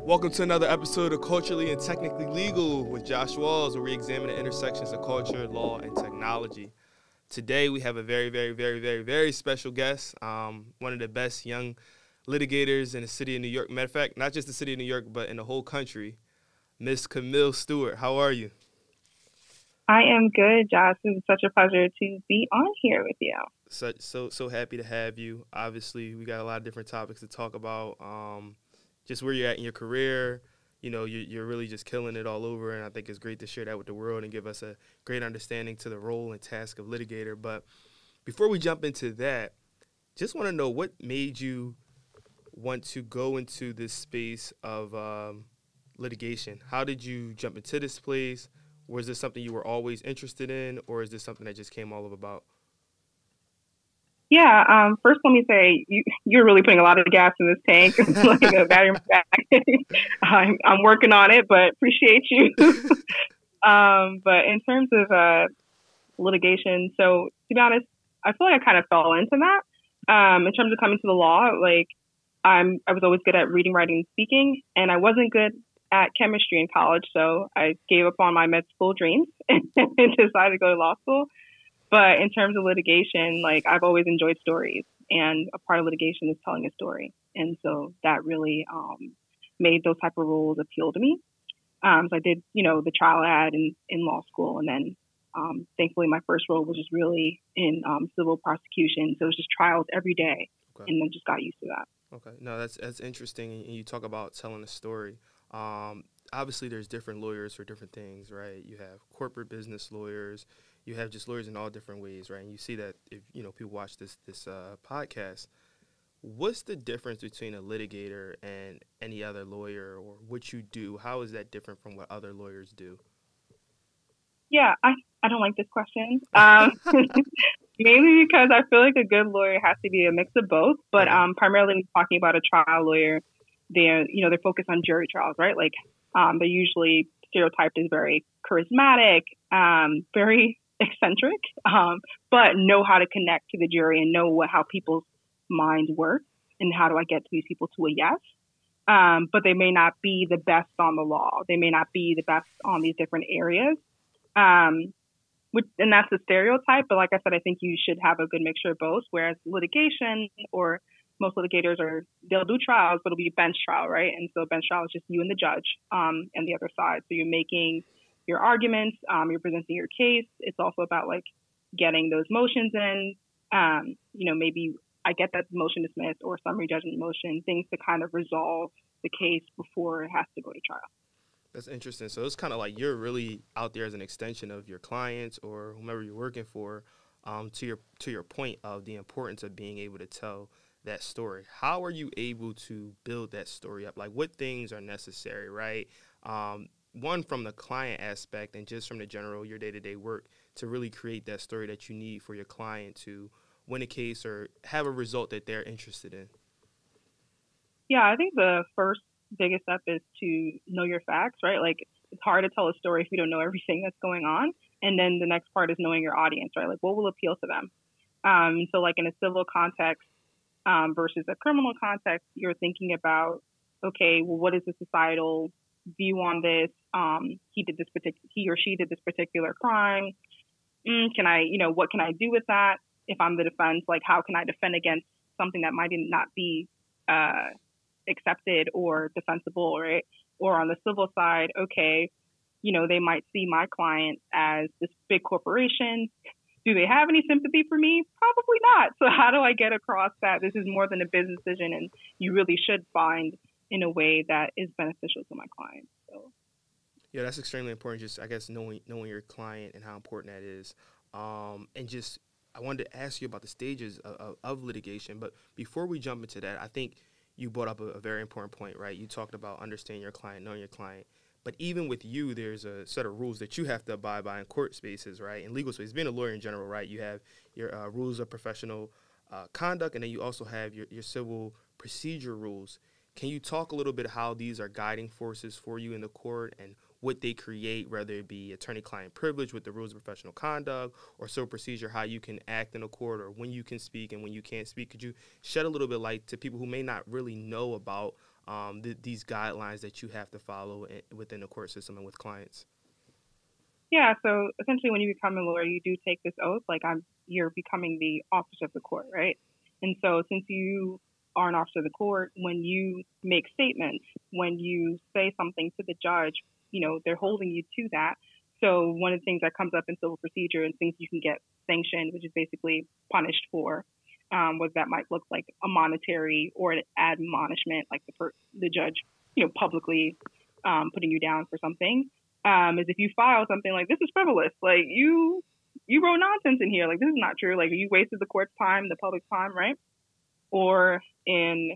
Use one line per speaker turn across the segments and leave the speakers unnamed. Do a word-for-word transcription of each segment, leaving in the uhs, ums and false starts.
Welcome to another episode of Culturally and Technically Legal with Josh Walls, where we examine the intersections of culture, law, and technology. Today, we have a very, very, very, very, very special guest, um, one of the best young litigators in the city of New York. Matter of fact, not just the city of New York, but in the whole country, Miss Camille Stewart. How are you?
I am good, Josh. It's such a pleasure to be on here with you.
So, so, so happy to have you. Obviously, we got a lot of different topics to talk about. Um, just where you're at in your career. You know, you're, you're really just killing it all over, and I think it's great to share that with the world and give us a great understanding to the role and task of litigator. But before we jump into that, just want to know what made you want to go into this space of um, litigation. How did you jump into this place? Was this something you were always interested in, or is this something that just came all about?
Yeah, um, first let me say, you, you're really putting a lot of gas in this tank, like a battery in my back. I'm, I'm working on it, but appreciate you. um, but in terms of uh, litigation, so to be honest, I feel like I kind of fell into that. Um, in terms of coming to the law, like I'm, I was always good at reading, writing, and speaking, and I wasn't good at chemistry in college, so I gave up on my med school dreams and decided to go to law school. But in terms of litigation, like I've always enjoyed stories, and a part of litigation is telling a story. And so that really um, made those type of roles appeal to me. Um, so I did, you know, the trial ad in, in law school. And then um, thankfully my first role was just really in um, civil prosecution. So it was just trials every day. Okay. And then just got used to that.
Okay. No, that's, that's interesting. And you talk about telling a story. Um, obviously there's different lawyers for different things, right? You have corporate business lawyers. You have just lawyers in all different ways, right? And you see that if, you know, people watch this this uh, podcast, what's the difference between a litigator and any other lawyer, or what you do? How is that different from what other lawyers do?
Yeah, I, I don't like this question. Um, mainly because I feel like a good lawyer has to be a mix of both. But um, primarily talking about a trial lawyer, they're, you know, they're focused on jury trials, right? Like um, they're usually stereotyped as very charismatic, um, very eccentric, um, but know how to connect to the jury and know what, how people's minds work and how do I get these people to a yes. Um, but they may not be the best on the law. They may not be the best on these different areas. Um, which, and that's a stereotype. But like I said, I think you should have a good mixture of both. Whereas litigation, or most litigators are, they'll do trials, but it'll be a bench trial, right? And so a bench trial is just you and the judge um, and the other side. So you're making your arguments, um, you're presenting your case. It's also about like getting those motions in, um, you know, maybe I get that motion dismissed or summary judgment motion, things to kind of resolve the case before it has to go to trial.
That's interesting. So it's kind of like you're really out there as an extension of your clients or whomever you're working for, um, to your to your point of the importance of being able to tell that story. How are you able to build that story up? Like what things are necessary, right? Um, one, from the client aspect and just from the general, your day-to-day work to really create that story that you need for your client to win a case or have a result that they're interested in?
Yeah, I think the first biggest step is to know your facts, right? Like it's hard to tell a story if you don't know everything that's going on. And then the next part is knowing your audience, right? Like what will appeal to them? Um, so like in a civil context um, versus a criminal context, you're thinking about, okay, well, what is the societal view on this? Um, he did this particular, he or she did this particular crime. Mm, can I, you know, what can I do with that? If I'm the defense, like how can I defend against something that might not be uh, accepted or defensible, right? Or on the civil side, okay, you know, they might see my client as this big corporation. Do they have any sympathy for me? Probably not. So how do I get across that this is more than a business decision and you really should find in a way that is beneficial to my client? So.
Yeah, that's extremely important. Just, I guess, knowing knowing your client and how important that is. Um, and just, I wanted to ask you about the stages of, of, of litigation. But before we jump into that, I think you brought up a, a very important point, right? You talked about understanding your client, knowing your client. But even with you, there's a set of rules that you have to abide by in court spaces, right? In legal spaces, being a lawyer in general, right? You have your uh, rules of professional uh, conduct, and then you also have your, your civil procedure rules. Can you talk a little bit how these are guiding forces for you in the court and what they create, whether it be attorney-client privilege with the rules of professional conduct or civil procedure, how you can act in a court or when you can speak and when you can't speak? Could you shed a little bit light to people who may not really know about um, th- these guidelines that you have to follow in, within the court system and with clients?
Yeah, so essentially when you become a lawyer, you do take this oath, like I'm, you're becoming the officer of the court, right? And so since you are an officer of the court, when you make statements, when you say something to the judge, you know, they're holding you to that. So one of the things that comes up in civil procedure and things you can get sanctioned, which is basically punished for, um, what that might look like a monetary or an admonishment, like the, per- the judge, you know, publicly um, putting you down for something. Um, is if you file something like this is frivolous, like you you wrote nonsense in here, like this is not true, like you wasted the court's time, the public's time, right? Or in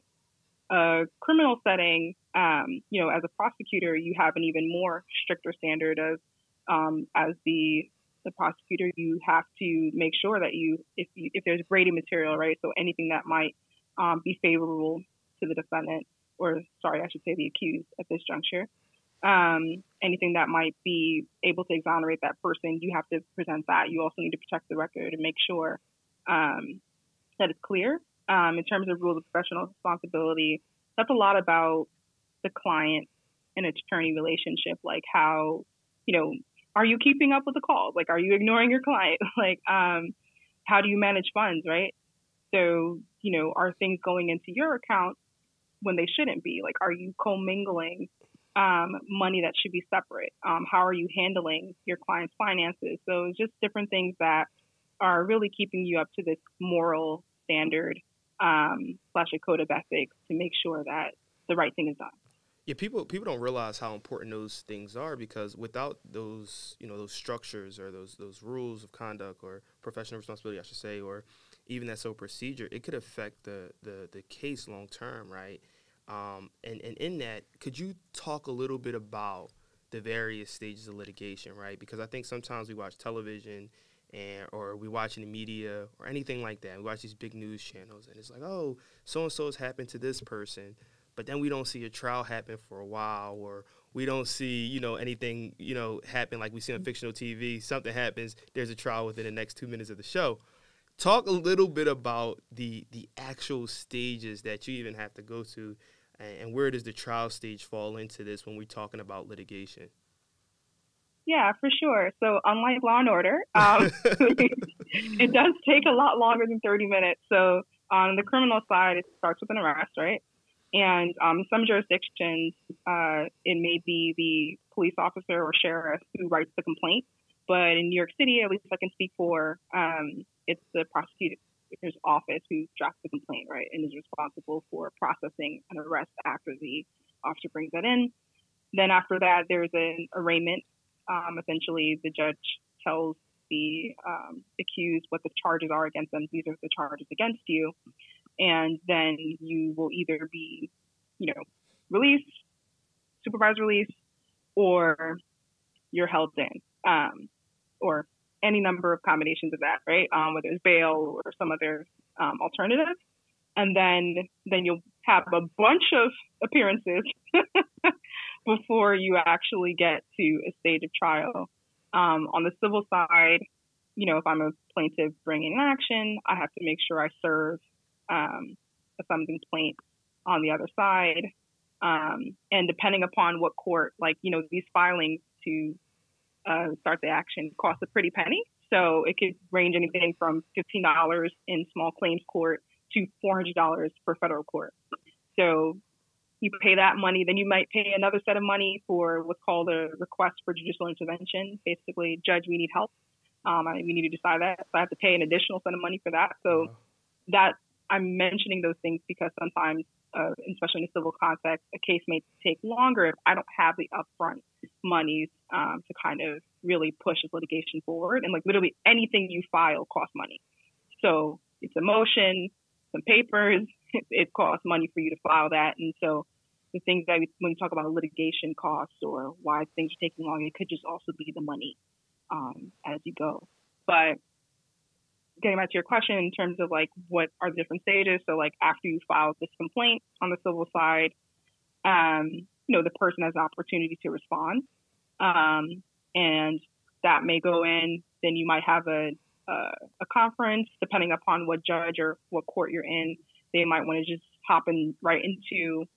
a criminal setting, um, you know, as a prosecutor, you have an even more stricter standard of um, as the the prosecutor, you have to make sure that you if you, if there's Brady material, right? So anything that might um, be favorable to the defendant, or sorry, I should say the accused at this juncture. Um, anything that might be able to exonerate that person, you have to present that. You also need to protect the record and make sure um, that it's clear. Um, in terms of rules of professional responsibility, that's a lot about the client and attorney relationship, like how, you know, are you keeping up with the calls? Like, are you ignoring your client? like, um, how do you manage funds, right? So, you know, are things going into your account when they shouldn't be? Like, are you commingling Um, money that should be separate? Um, how are you handling your client's finances? So it's just different things that are really keeping you up to this moral standard um, slash a code of ethics to make sure that the right thing is done.
Yeah, people people don't realize how important those things are, because without those, you know, those structures or those those rules of conduct or professional responsibility, I should say, or even that sole procedure, it could affect the the, the case long term, right? Um, and, and in that, could you talk a little bit about the various stages of litigation, right? Because I think sometimes we watch television and or we watch in the media or anything like that. We watch these big news channels, and it's like, oh, so-and-so's happened to this person, but then we don't see a trial happen for a while, or we don't see, you know, anything, you know, happen like we see on fictional T V. Something happens, there's a trial within the next two minutes of the show. Talk a little bit about the the actual stages that you even have to go to. And where does the trial stage fall into this when we're talking about litigation?
Yeah, for sure. So unlike Law and Order, um, it does take a lot longer than thirty minutes. So on the criminal side, it starts with an arrest, right? And um, in some jurisdictions, uh, it may be the police officer or sheriff who writes the complaint. But in New York City, at least I can speak for, um, it's the prosecutor's office who drafts the complaint, right, and is responsible for processing an arrest after the officer brings that in. Then after that, there's an arraignment. Um, essentially, the judge tells the um, accused what the charges are against them. These are the charges against you. And then you will either be, you know, released, supervised release, or you're held in, um, or any number of combinations of that, right? Um, whether it's bail or some other um, alternative. And then then you'll have a bunch of appearances before you actually get to a stage of trial. Um, on the civil side, you know, if I'm a plaintiff bringing an action, I have to make sure I serve um, a summons complaint on the other side. Um, and depending upon what court, like, you know, these filings to uh, start the action cost a pretty penny. So it could range anything from fifteen dollars in small claims court to four hundred dollars for federal court. So you pay that money, then you might pay another set of money for what's called a request for judicial intervention. Basically, judge, we need help. Um, I, we need to decide that. So I have to pay an additional set of money for that. So wow. that I'm mentioning those things because sometimes, uh, especially in a civil context, a case may take longer if I don't have the upfront monies um, to kind of really push this litigation forward. And like literally anything you file costs money. So it's a motion, some papers, it, it costs money for you to file that. And so the things that we, when we talk about litigation costs or why things are taking long, it could just also be the money um, as you go. But getting back to your question in terms of like what are the different stages. So like after you file this complaint on the civil side, um, you know, the person has an opportunity to respond. Um, and that may go in, then you might have a, uh, a conference, depending upon what judge or what court you're in. They might want to just hop in right into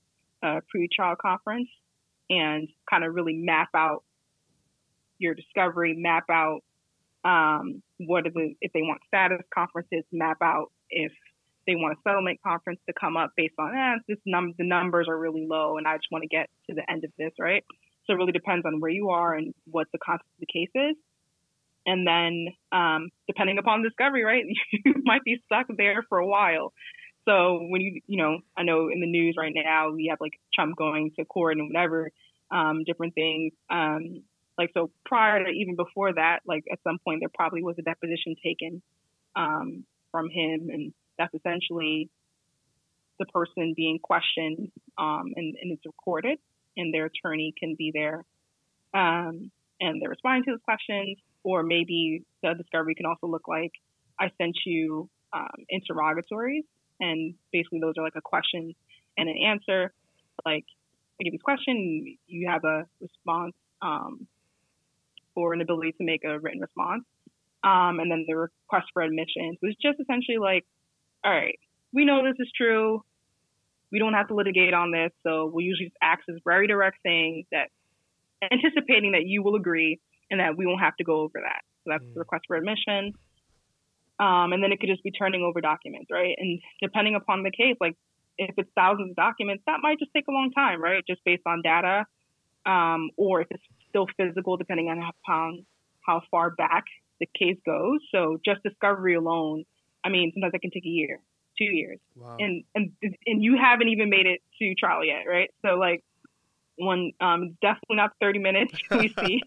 a pre-trial conference and kind of really map out your discovery, map out um, what are the, if they want status conferences, map out if they want a settlement conference to come up based on, eh, this num- the numbers are really low and I just want to get to the end of this, right? So it really depends on where you are and what the content of the case is. And then um, depending upon discovery, right, you might be stuck there for a while. So when you, you know, I know in the news right now, we have like Trump going to court and whatever, um, different things. Um, like, so prior to even before that, like at some point there probably was a deposition taken um, from him. And that's essentially the person being questioned um, and, and it's recorded and their attorney can be there um, and they're responding to those questions. Or maybe the discovery can also look like I sent you um, interrogatories. And basically those are like a question and an answer. Like I give you this question, you have a response um, or an ability to make a written response. Um, and then the request for admission was just essentially like, all right, we know this is true. We don't have to litigate on this. So we'll usually just ask this very direct thing that anticipating that you will agree and that we won't have to go over that. So that's mm. the request for admission. Um, and then it could just be turning over documents, right? And depending upon the case, like if it's thousands of documents, that might just take a long time, right? Just based on data. Um, or if it's still physical, depending on how, how far back the case goes. So just discovery alone, I mean, sometimes it can take a year, two years.
Wow. And,
and, and you haven't even made it to trial yet, right? So like, one, um, it's definitely not thirty minutes. We see.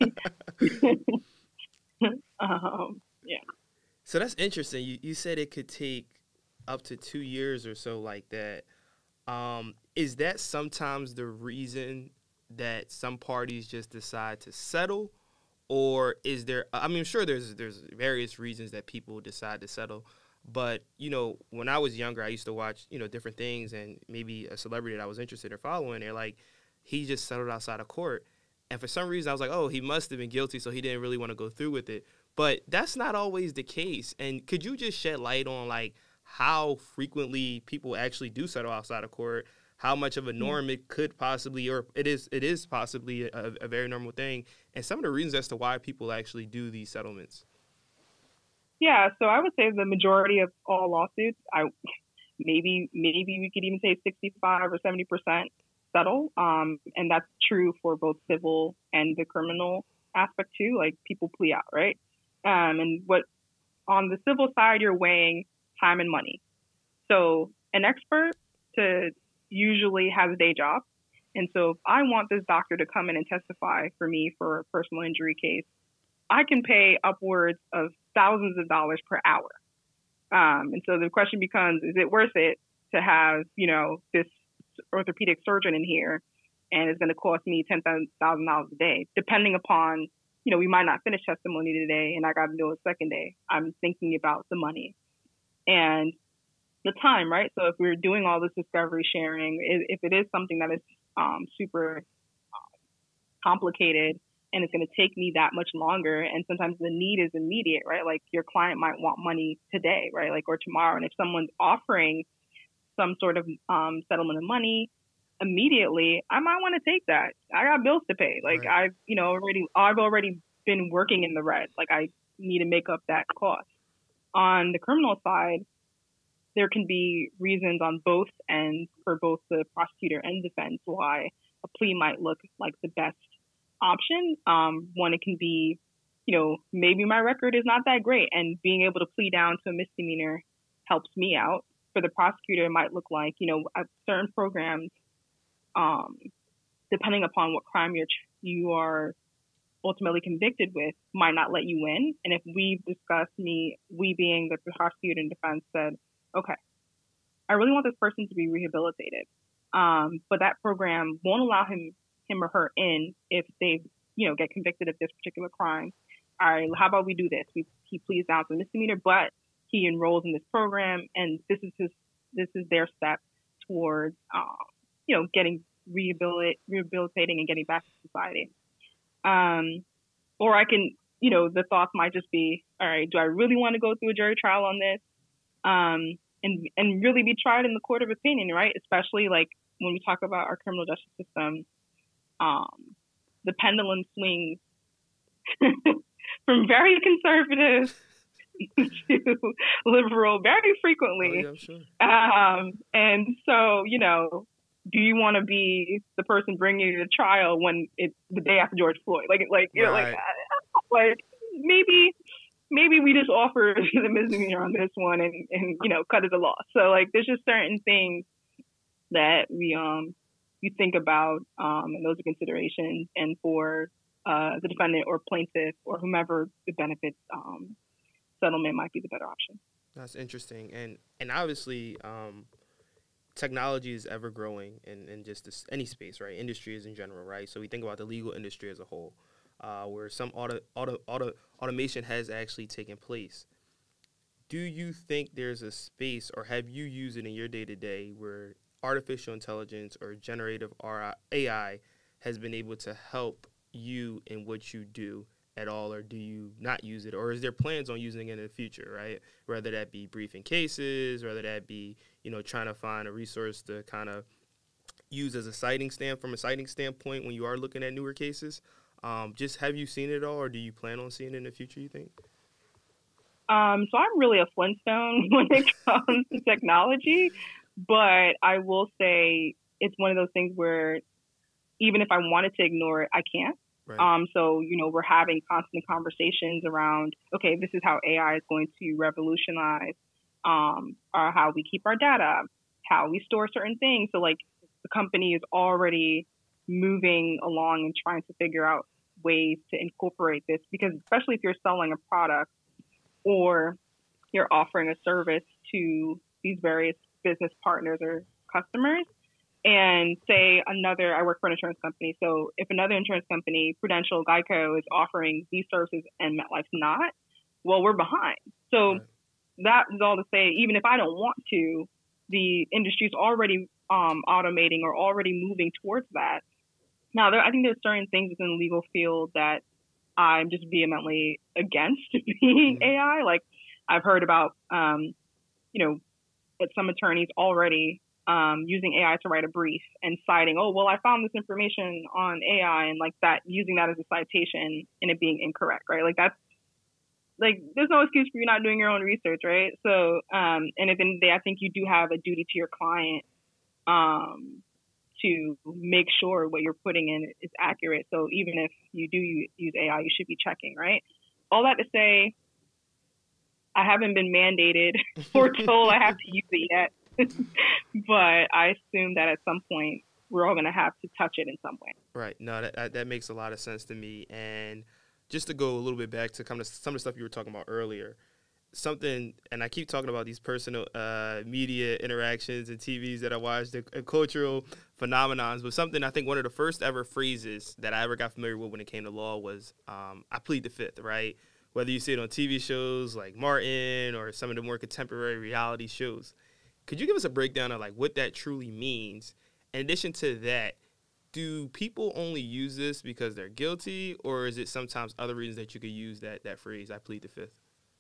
um, yeah.
So that's interesting. You you said it could take up to two years or so, like that. Um, is that sometimes the reason that some parties just decide to settle, or is there? I mean, I'm sure there's there's various reasons that people decide to settle. But you know, when I was younger, I used to watch you know different things, and maybe a celebrity that I was interested in following. They're like, he just settled outside of court. And for some reason, I was like, oh, he must have been guilty, so he didn't really want to go through with it. But that's not always the case. And could you just shed light on, like, how frequently people actually do settle outside of court, how much of a norm it could possibly, or it is it is possibly a, a very normal thing, and some of the reasons as to why people actually do these settlements?
Yeah, so I would say the majority of all lawsuits, I maybe maybe we could even say sixty-five or seventy percent settle. Um, and that's true for both civil and the criminal aspect too. Like people plea out, right? Um, and what on the civil side, you're weighing time and money. So an expert to usually has a day job. And so if I want this doctor to come in and testify for me for a personal injury case, I can pay upwards of thousands of dollars per hour. Um, and so the question becomes, is it worth it to have, you know, this orthopedic surgeon in here and it's going to cost me ten thousand dollars a day, depending upon, you know, we might not finish testimony today and I got to do it a second day. I'm thinking about the money and the time, right? So if we're doing all this discovery sharing, if it is something that is um, super complicated and it's going to take me that much longer, and sometimes the need is immediate, right? Like your client might want money today, right? Like, or tomorrow. And if someone's offering some sort of um, settlement of money immediately, I might want to take that. I got bills to pay. Like right. I've, you know, already, I've already been working in the red. Like I need to make up that cost. On the criminal side, there can be reasons on both ends for both the prosecutor and defense why a plea might look like the best option. Um, one, it can be, you know, maybe my record is not that great and being able to plea down to a misdemeanor helps me out. For the prosecutor, it might look like, you know, at certain programs, um, depending upon what crime you're, you are ultimately convicted with, might not let you in. And if we discussed me, we being the prosecutor and defense said, okay, I really want this person to be rehabilitated. Um, but that program won't allow him, him or her in if they, you know, get convicted of this particular crime. All right, how about we do this? We, he pleads down to misdemeanor, but he enrolls in this program, and this is his, this is their step towards, um, you know, getting rehabilit- rehabilitating and getting back to society. Um, or I can, you know, the thoughts might just be, all right, do I really want to go through a jury trial on this? Um, and, and really be tried in the court of opinion, right? Especially like when we talk about our criminal justice system, um, the pendulum swings from very conservative to liberal very frequently.
Oh, yeah, sure.
Um, and so, you know, do you want to be the person bringing you to trial when it's the day after George Floyd? Like, like, you know,
Right.
like, like maybe, maybe we just offer the misdemeanor on this one and, and, you know, cut it a loss. So like, there's just certain things that we, um, you think about, um, and those are considerations. And for, uh, the defendant or plaintiff or whomever the benefits, um, settlement might be the better option.
That's interesting. And, and obviously, um, technology is ever growing in, in just this, any space, right? Industries in general, right? So we think about the legal industry as a whole, uh, where some auto, auto, auto, automation has actually taken place. Do you think there's a space, or have you used it in your day-to-day where artificial intelligence or generative A I has been able to help you in what you do at all, or do you not use it, or is there plans on using it in the future, right? Whether that be briefing cases, whether that be, you know, trying to find a resource to kind of use as a citing stand from a citing standpoint when you are looking at newer cases. Um, just have you seen it all, or do you plan on seeing it in the future, you think?
Um, so I'm really a Flintstone when it comes to technology, but I will say it's one of those things where even if I wanted to ignore it, I can't.
Right.
Um, so, you know, we're having constant conversations around, okay, this is how A I is going to revolutionize um, our, how we keep our data, how we store certain things. So, like, the company is already moving along and trying to figure out ways to incorporate this, because especially if you're selling a product or you're offering a service to these various business partners or customers, and say another, I work for an insurance company. So if another insurance company, Prudential, Geico, is offering these services and MetLife's not, well, we're behind. So
Right.
that is all to say, even if I don't want to, the industry is already um, automating or already moving towards that. Now, there, I think there's certain things within the legal field that I'm just vehemently against being
Mm-hmm.
A I. Like, I've heard about, um, you know, that some attorneys already Um, using A I to write a brief and citing, oh, well, I found this information on A I, and like that, using that as a citation and it being incorrect, right? Like that's like, there's no excuse for you not doing your own research, right? So, um, and at the end of the day, I think you do have a duty to your client um, to make sure what you're putting in is accurate. So even if you do use A I, you should be checking, right? All that to say, I haven't been mandated or told I have to use it yet. But I assume that at some point we're all going to have to touch it in some way.
Right. No, that that makes a lot of sense to me. And just to go a little bit back to come to some of the stuff you were talking about earlier, something, and I keep talking about these personal uh, media interactions and T Vs that I watched, the uh, cultural phenomenons, but something I think one of the first ever phrases that I ever got familiar with when it came to law was um, I plead the fifth, right? Whether you see it on T V shows like Martin or some of the more contemporary reality shows. Could you give us a breakdown of like what that truly means? In addition to that, do people only use this because they're guilty, or is it sometimes other reasons that you could use that that phrase, I plead the fifth?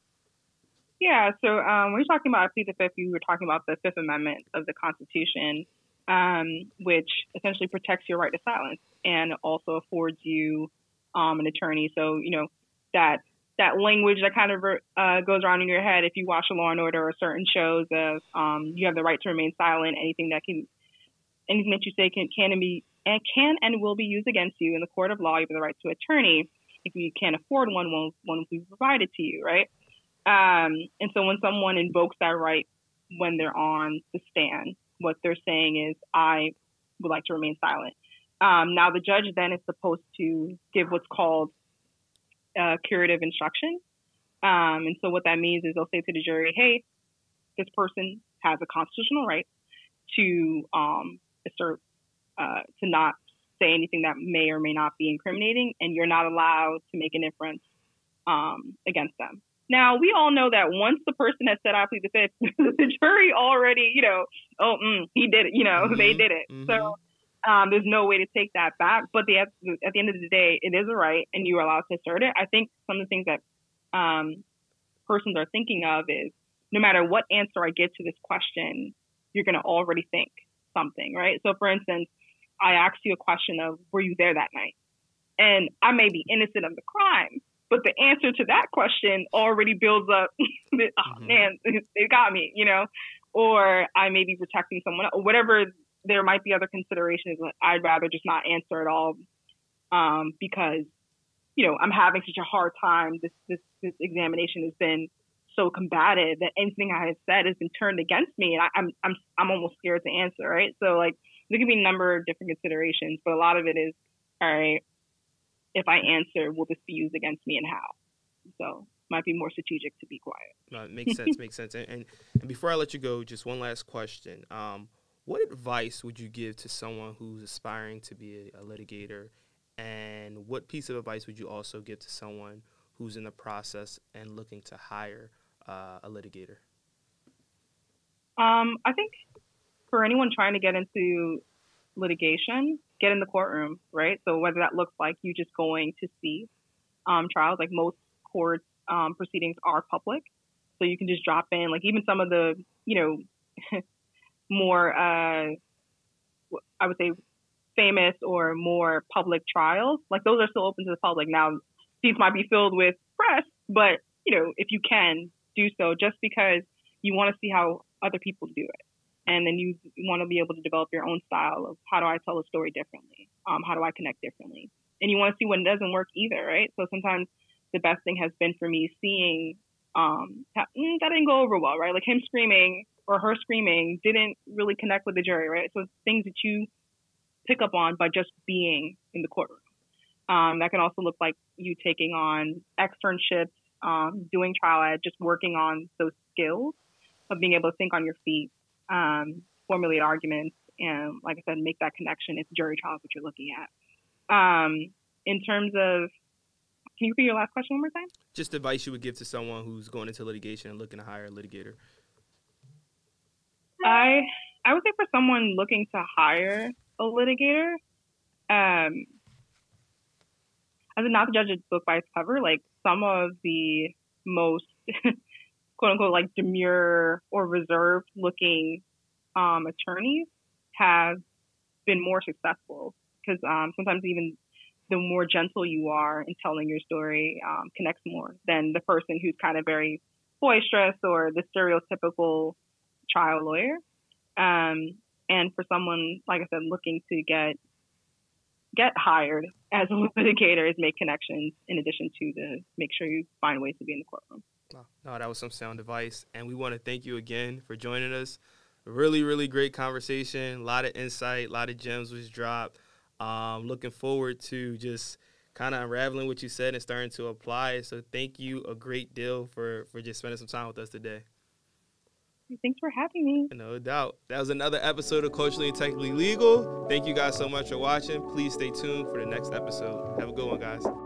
Yeah, so um, when you're talking about I plead the fifth, you were talking about the Fifth Amendment of the Constitution, um, which essentially protects your right to silence and also affords you um, an attorney. So, you know, that that language that kind of uh, goes around in your head if you watch a Law and Order or certain shows of um, you have the right to remain silent. Anything that can, anything that you say can can and be and can and will be used against you in the court of law. You have the right to attorney. If you can't afford one, one one will be provided to you, right? Um, and so when someone invokes that right when they're on the stand, what they're saying is, I would like to remain silent. Um, now the judge then is supposed to give what's called Uh, curative instruction. Um, and so what that means is they'll say to the jury, hey, this person has a constitutional right to um, assert, uh, to not say anything that may or may not be incriminating, and you're not allowed to make an inference um, against them. Now, we all know that once the person has said, I plead the fifth, the jury already, you know, oh, mm, he did it, you know, mm-hmm. they did it. Mm-hmm. So Um, there's no way to take that back, but the, at the end of the day, it is a right, and you are allowed to assert it. I think some of the things that um, persons are thinking of is, no matter what answer I get to this question, you're going to already think something, right? So, for instance, I asked you a question of, were you there that night? And I may be innocent of the crime, but the answer to that question already builds up, oh, mm-hmm. man, they got me, you know? Or I may be protecting someone, or whatever. There might be other considerations. I'd rather just not answer at all um, because, you know, I'm having such a hard time. This, this, this examination has been so combative that anything I have said has been turned against me, and I, I'm, I'm, I'm almost scared to answer, right? So, like, there could be a number of different considerations, but a lot of it is, all right, if I answer, will this be used against me and how? So might be more strategic to be quiet.
No, it makes sense, makes sense. And, and and before I let you go, just one last question. Um, what advice would you give to someone who's aspiring to be a, a litigator? And what piece of advice would you also give to someone who's in the process and looking to hire uh, a litigator?
Um, I think for anyone trying to get into litigation, get in the courtroom, right? So whether that looks like you just going to see um, trials, like most court um, proceedings are public, so you can just drop in. Like even some of the, you know, more, uh, I would say, famous or more public trials, like those are still open to the public. Now, these might be filled with press, but you know, if you can do so, just because you want to see how other people do it. And then you want to be able to develop your own style of how do I tell a story differently? Um, how do I connect differently? And you want to see when it doesn't work either, right? So sometimes the best thing has been for me seeing um, that, mm, that didn't go over well, right? Like him screaming or her screaming didn't really connect with the jury, right? So it's things that you pick up on by just being in the courtroom. Um, that can also look like you taking on externships, um, doing trial ed, just working on those skills of being able to think on your feet, um, formulate arguments, and like I said, make that connection if jury trial is what you're looking at. Um, in terms of, can you repeat your last question one more time?
Just advice you would give to someone who's going into litigation and looking to hire a litigator.
I I would say for someone looking to hire a litigator, um, as a not to judge a book by its cover, like some of the most quote unquote like demure or reserved looking um, attorneys have been more successful because um, sometimes even the more gentle you are in telling your story um, connects more than the person who's kind of very boisterous or the stereotypical trial lawyer. Um, and for someone, like I said, looking to get get hired as a litigator is make connections in addition to the make sure you find ways to be in the courtroom.
No, no, that was some sound advice. And we want to thank you again for joining us. Really, really great conversation. A lot of insight, a lot of gems was dropped. Um, looking forward to just kind of unraveling what you said and starting to apply it. So thank you a great deal for, for just spending some time with us today.
Thanks for having me.
No doubt. That was another episode of Culturally and Technically Legal. Thank you guys so much for watching. Please stay tuned for the next episode. Have a good one, guys.